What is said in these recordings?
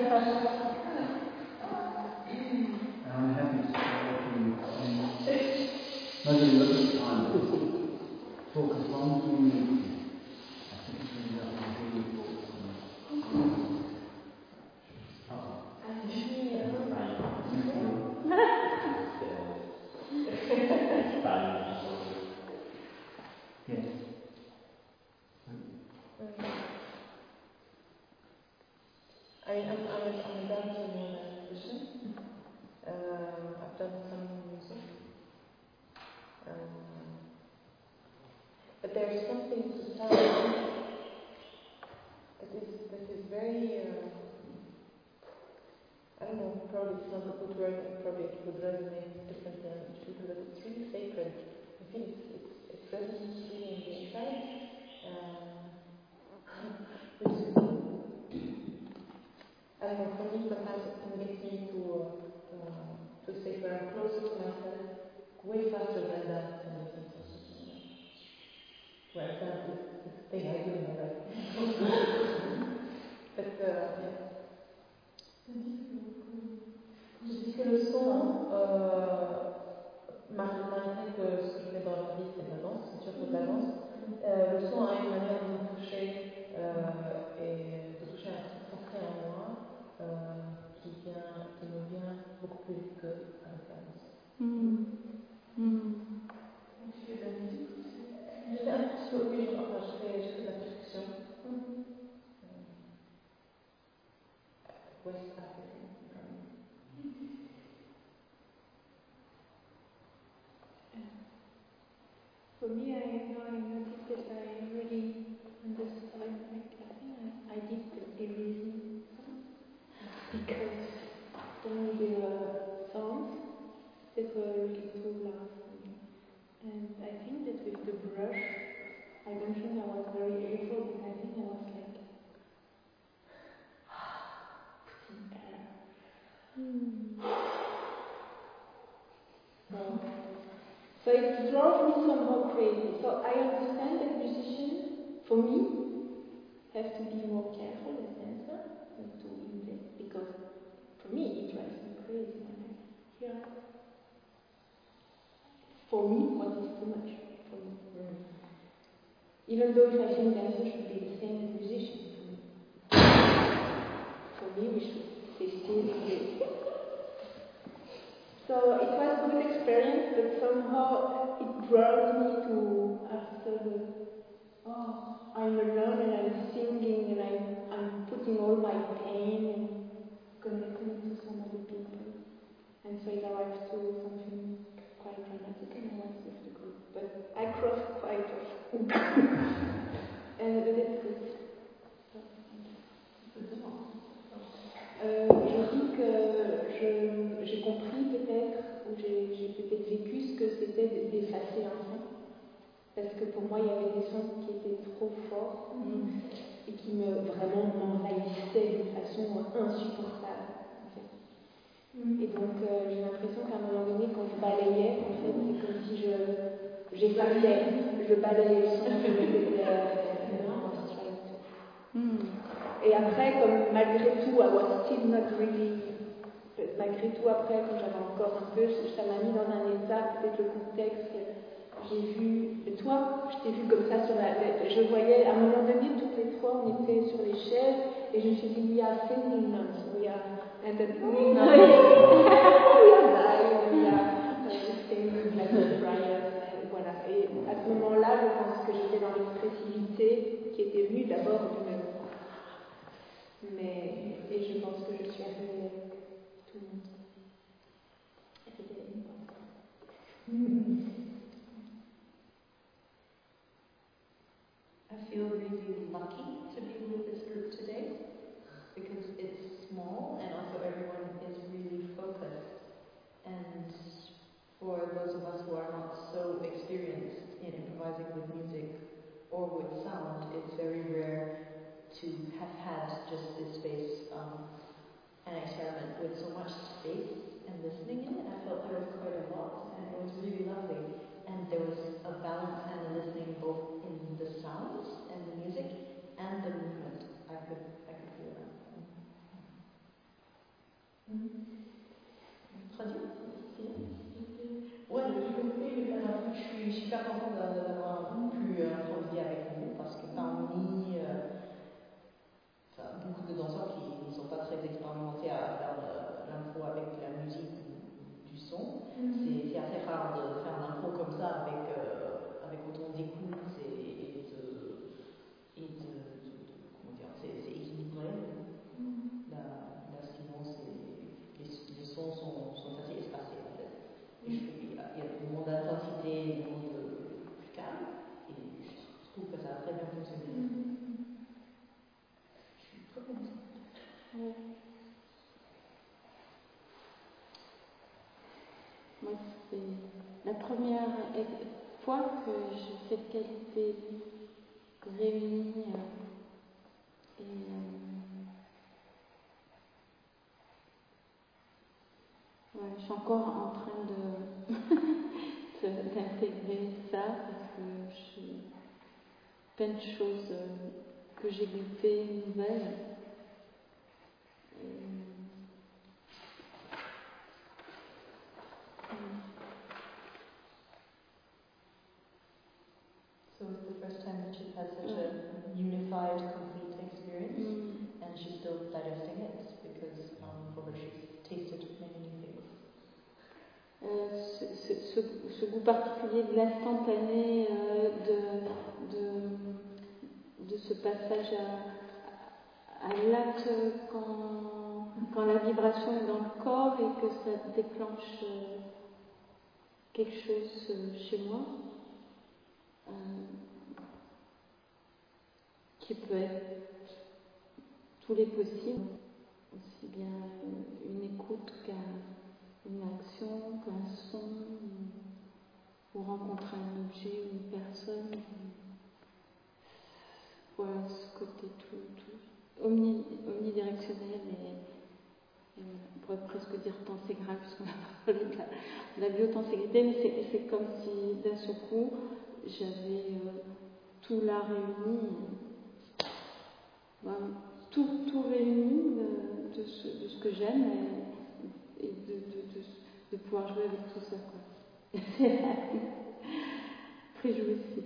I'm happy to maybe look at the time, talk as long as we need to. I think it's really Yes. I mean, I'm a dancer more than a musician. I've done some music. But there's something to sound that is very, I don't know, probably it's not a good word, and probably it would resonate differently on each people, but it's really sacred. I think it resonates really in the inside. I don't know, for me, sometimes it can get me to a state where I'm closer to myself, way faster than that, and listen to something. Well, that is the thing I do in my life. But, yeah. Je dis que le son, malgré que ce que je fais dans la vie, c'est de la danse, c'est sûr que de la danse, le son a une manière de me toucher et de toucher un truc ancré en moi qui me vient beaucoup plus vite qu'avec la danse. Tu fais de la musique aussi? Je fais un petit peu, oui, je fais de la percussion. West African. For me, I noticed that I really understood, I think I did the erasing because some of the songs that were really too loud for me. And I think that with the brush, I don't think I was very able, but I think I was like putting air. So it drove me somehow crazy. So I understand that musicians, for me, have to be more careful as dancer and to invest, because for me it drives me crazy when I hear it. For me, what is too much for me. Even though if I think dancers should be the same as musicians, for me we should stay still in this. So it was a good experience, but somehow it brought me to after I'm alone and I'm singing and I'm putting all my pain and connecting to some other people. And so it arrived to something quite dramatic and I was with the group. But I crossed quite often. And it's good. Je dis que j'ai compris peut-être, ou j'ai peut-être vécu ce que c'était d'effacer un son. Parce que pour moi, il y avait des sons qui étaient trop forts et qui vraiment m'envahissaient d'une façon insupportable. En fait. Et donc, j'ai l'impression qu'à un moment donné, quand je balayais, en fait, c'est comme si j'effaçais, je balayais le son, je mettais derrière. Et après, comme malgré tout, I was still not really. Malgré tout, après, quand j'avais encore un peu, ça m'a mis dans un état, peut-être le contexte. J'ai vu, toi, je t'ai vu comme ça sur je voyais, à un moment donné, toutes les trois, on était sur les chaises, et je me suis dit, we are singing nuns, we are, and then, we are dying, we are singing like the friars, voilà. Et à ce moment-là, je pense que j'étais dans l'expressivité qui était venue d'abord du même. Et je pense que je suis arrivée avec tout le monde. Et c'était important. I feel really lucky to be with this group today because it's small and also everyone is really focused. And for those of us who are not so experienced in improvising with music or with sound, it's very rare to have had just this space and experiment with so much space and listening in it. I felt there was quite a lot and it was really lovely. traduit. Ouais, je suis super contente d'avoir pu improviser avec vous parce que parmi beaucoup de danseurs qui ne sont pas très expérimentés à faire l'impro avec la musique du son, c'est assez rare de faire un impro comme ça avec autant d'écoute et de comment dire, c'est équilibré. Là, sinon, les sons sont assez espacés en fait. Et il y a des moments d'intensité et des moments de plus calme. Et je trouve que ça a très bien fonctionné. Je suis très contente. Ouais. Moi, c'est la première fois que j'ai cette qualité réunie et ouais, je suis encore en train d'intégrer ça parce que j'ai plein de choses que j'ai goûtées nouvelles. So it's the first time that she's had such a unified, complete experience, and she's still digesting it because for her she's tasted many new things. Ce goût particulier de l'instantané, de ce passage à l'acte quand la vibration est dans le corps et que ça déclenche quelque chose chez moi qui peut être tous les possibles, aussi bien une écoute qu'une action, qu'un son, ou rencontrer un objet ou une personne. Voilà, ce côté tout omnidirectionnel et on pourrait presque dire tenségral, puisqu'on a parlé de la biotenségrité, mais c'est comme si d'un seul coup j'avais tout là réuni, tout réuni de ce que j'aime et de pouvoir jouer avec tout ça, quoi. C'est très jouissif.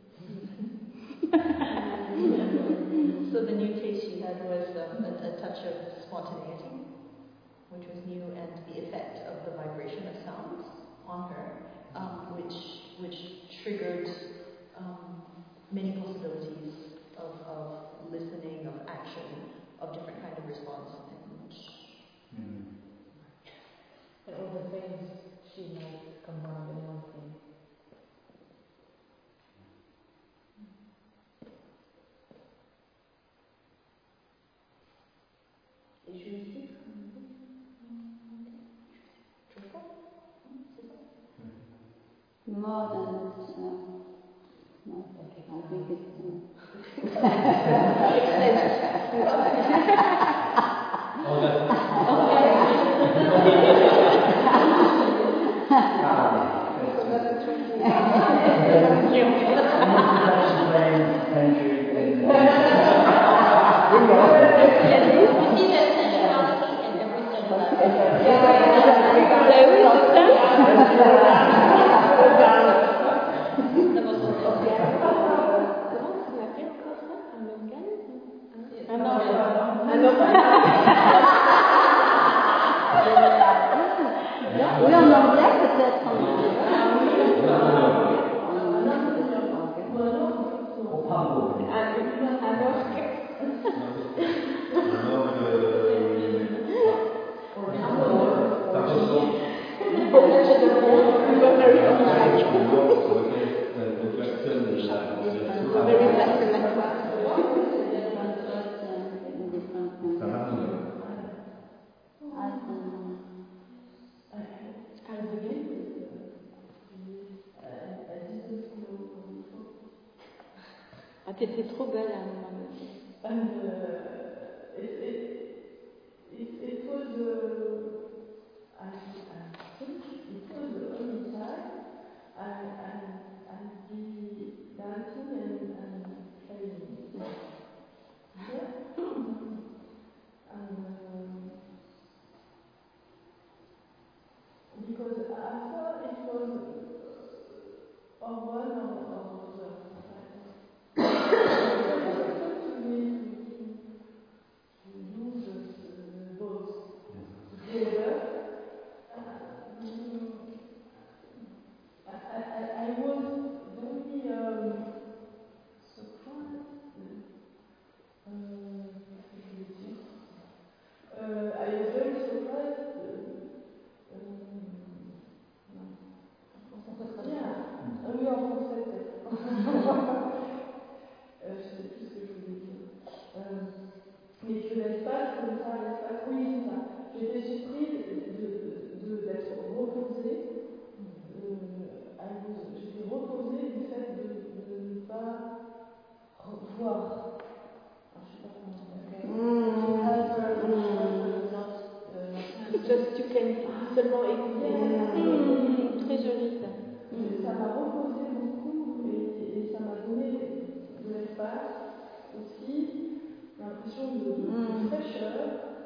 So the new taste she had was a touch of spontaneity, which was new, and the effect of the vibration of sounds on her, which triggered many possibilities of listening, of action, of different kind of response. And all the things she might combine in one thing. Et jouissif. More than no, I think it's oui, en anglais peut-être. Ah, t'étais trop belle à un moment donné. And it was, I think it was the only time I'd be dancing and playing. Yeah. And thought it was one or the other. To use those together. I was very surprised. I was very surprised. Oui, en français peut-être. Je ne sais plus ce que je voulais dire. Mais que l'espace, comme ça, l'espace, oui, c'est ça. J'étais surprise d'être reposée. J'étais reposée du fait de ne pas voir. Je ne sais pas comment Just you can seulement écouter. Très joli ça. Ça m'a reposé beaucoup et ça m'a donné de l'espace aussi, l'impression de fraîcheur.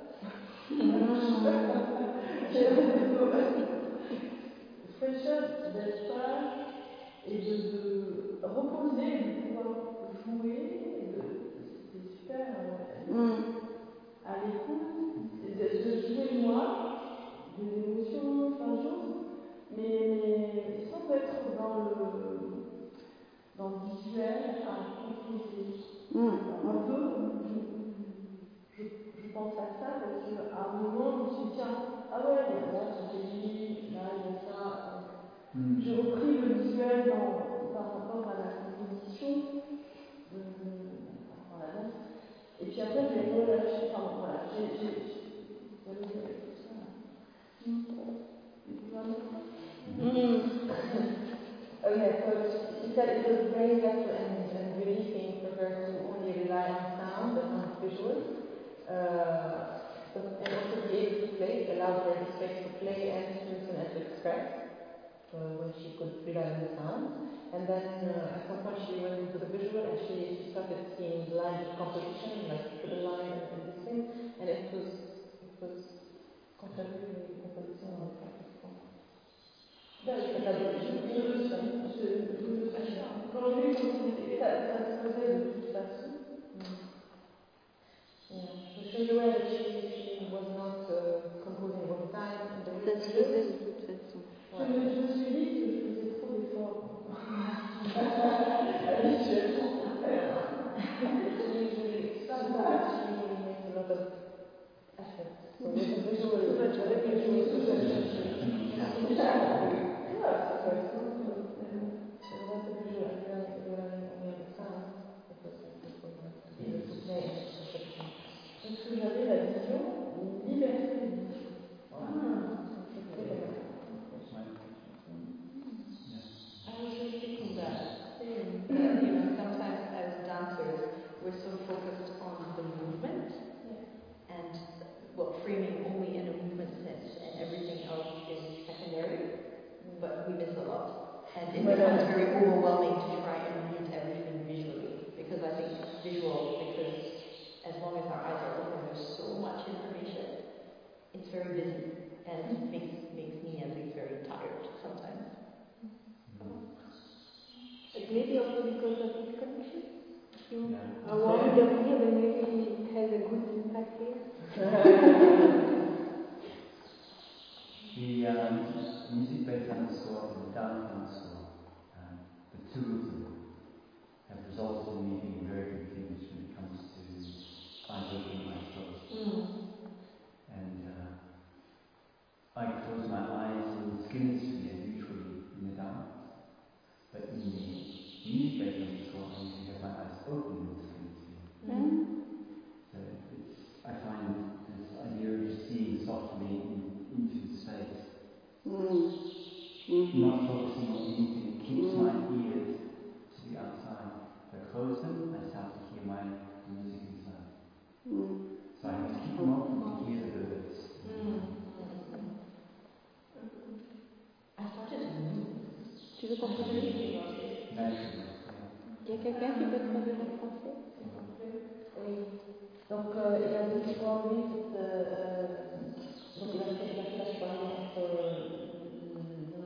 Fraîcheur d'espace et de reposer, de pouvoir jouer. C'était super à l'écoute, de jouer moi, des émotions, plein de choses, mais sans être dans le visuel, enfin composé. Un peu, je pense à ça parce qu'à un moment, je me suis dit, tiens, ah ouais, là, c'était lui, là, il y a ça. J'ai repris le visuel par rapport à la composition par la danse. Et puis après, j'ai relâché. Enfin, voilà, j'ai Okay, so she said it was very gentle and relieving for her to only rely on sound and not visuals. And also be able to play, it allowed her the space to play and to listen and to express when she could rely on the sound. And then at some point she went into the visual and she started seeing lines of composition, like put a line and this thing, and it was contradictory with the composition of the practice. Quand je l'ai compris, ça se faisait de toute façon. Yeah. So she was aware that she was not composing all the time. Ça se faisait de toute façon. Je me suis dit que je faisais trop d'efforts. Habituellement. She usually makes a lot of effort. So the visual Parce que j'avais la vision, une liberté de vision. I was reflecting that sometimes as dancers we're so focused on the movement and framing only in a movement sense and everything else is secondary, but we miss a lot. And it becomes very overwhelming to try and read everything visually, because I think as long as our eyes are open, there's so much information. It's very busy and makes me at least very tired sometimes. Maybe also because of this connection. I wanted to hear that maybe it has a good impact here. The music-based dance school and the dance school, the two of them have resulted in me being very confused when it comes to opening my throat. And I close my eyes and the skin is clear usually in the dance, but in the music-based dance school I usually have my eyes open and the skin is clear. So I find this idea of seeing softly into space, not focusing on anything, keeps my ears to the outside. If I close them, I start to hear my music inside. So I have to keep them open to hear the birds. I started to move. Tu veux qu'on traduise? Il y a quelqu'un qui peut traduire en français? Oui. Donc il a dit pour lui donc il a fait la séparation entre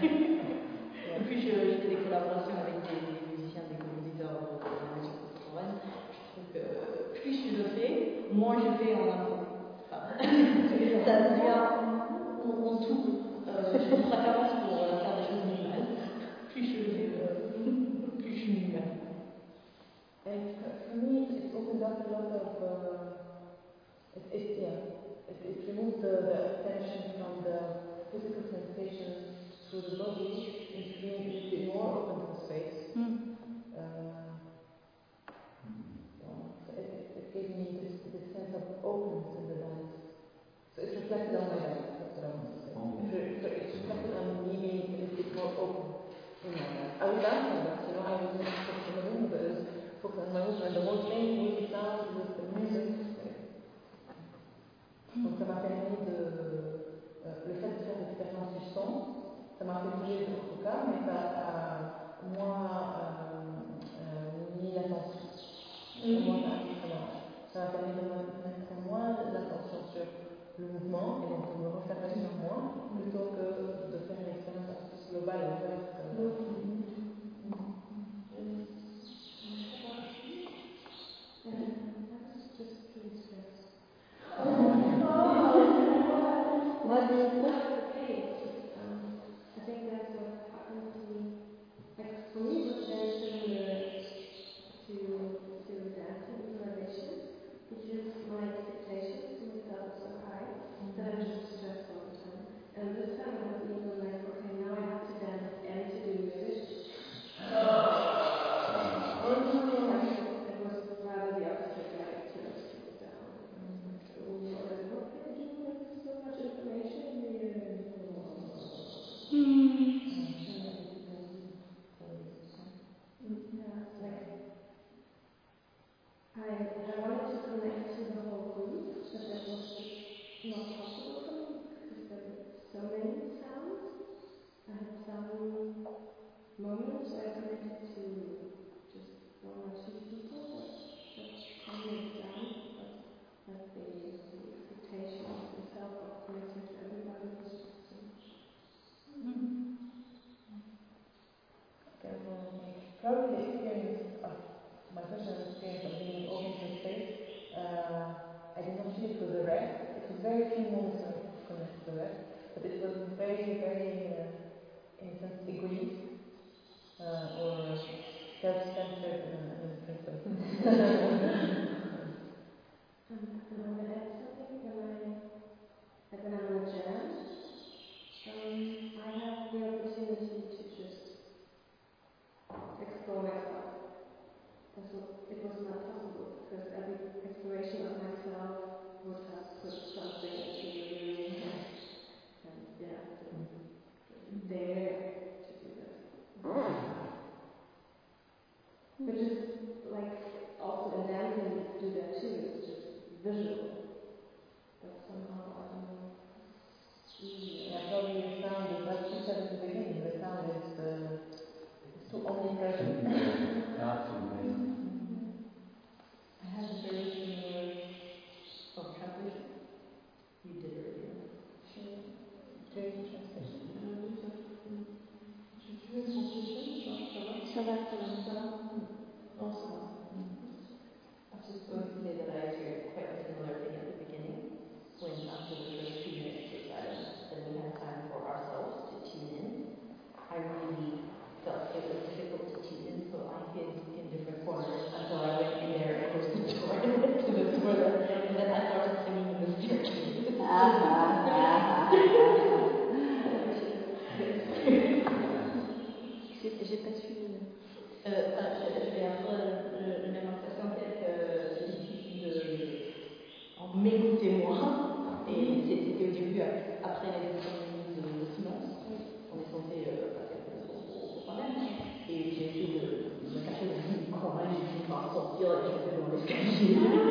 Et puis je fais des collaborations avec des musiciens, des compositeurs de la musique contemporaine. Je trouve que plus je le fais, moins je fais en impro. Enfin, ça devient en tout. J'ai une préférence pour faire des choses minimales. Plus je le fais, plus je suis minimale. And for me, it opened up a lot of, it removed the attention from the physical sensations through the body into being a little bit more open to the space. It gave me this sense of openness in the dance. So it reflected on my dance, that's what I want to say. It reflected on me being a little bit more open in my dance. I was dancing, but I was not focused on the movement, but I was focused on my movement. The whole thing was the sound, was the music. Donc ça m'a permis de... le fait de faire l'expérience du son, ça m'a fait bouger d'autres cas, mais ça a mis l'attention. Ça m'a permis de mettre moins l'attention sur le mouvement et donc de me refermer sur moi plutôt que de faire une expérience plus globale et ouverte. What is not the case? I think that's what happened to me. Like for me, it was very similar to dancing improvisation, because my expectations to myself were so high that I was just stressed all the time. And this time I was even like, okay, now I have to dance and to do music. It was rather the opposite, like to slow down. What they're doing with so much information here. I wanted to connect to the whole group, but that was just not possible for me because there were so many sounds. I had some moments where I connected to just one or two people, but that's calming it down. But the expectation of myself of connecting to everybody was just too much. Probably the experience of my personal experience of being open to space, I did not feel it with the rest. It was very few moments when I could connect to the rest, but it was very, very, in a sense, egoist or self-centered in a different way. And I want to add something. When I'm in a jam, I have the opportunity to just explore myself. It was not possible because every exploration of myself would have put something into the room and dare to do that. Which is like also in dancing you do that too, it's just visual. But somehow I don't know. Yeah, probably the sound is like you said at the beginning, the sound is too omnipresent. I have a very similar translation. You did earlier. Ça va pour l'instant. I was just going to say that I experienced quite a similar thing at the beginning, when after the first 2 minutes of silence, then we had time for ourselves to tune in. I really felt it was difficult to tune in, so I hid in different corners until I went in there and closed the door and went to the toilet, and then I started singing in the staircase. J'ai pas suivi. J'ai un peu la même impression qu'elle, que c'est difficile de m'écouter moi. Et c'était au début, après les premières minutes de silence, on est censé passer un peu pour soi-même. Et j'ai essayé de me cacher dans une coin, j'ai fini par sortir et chanter dans l'escalier.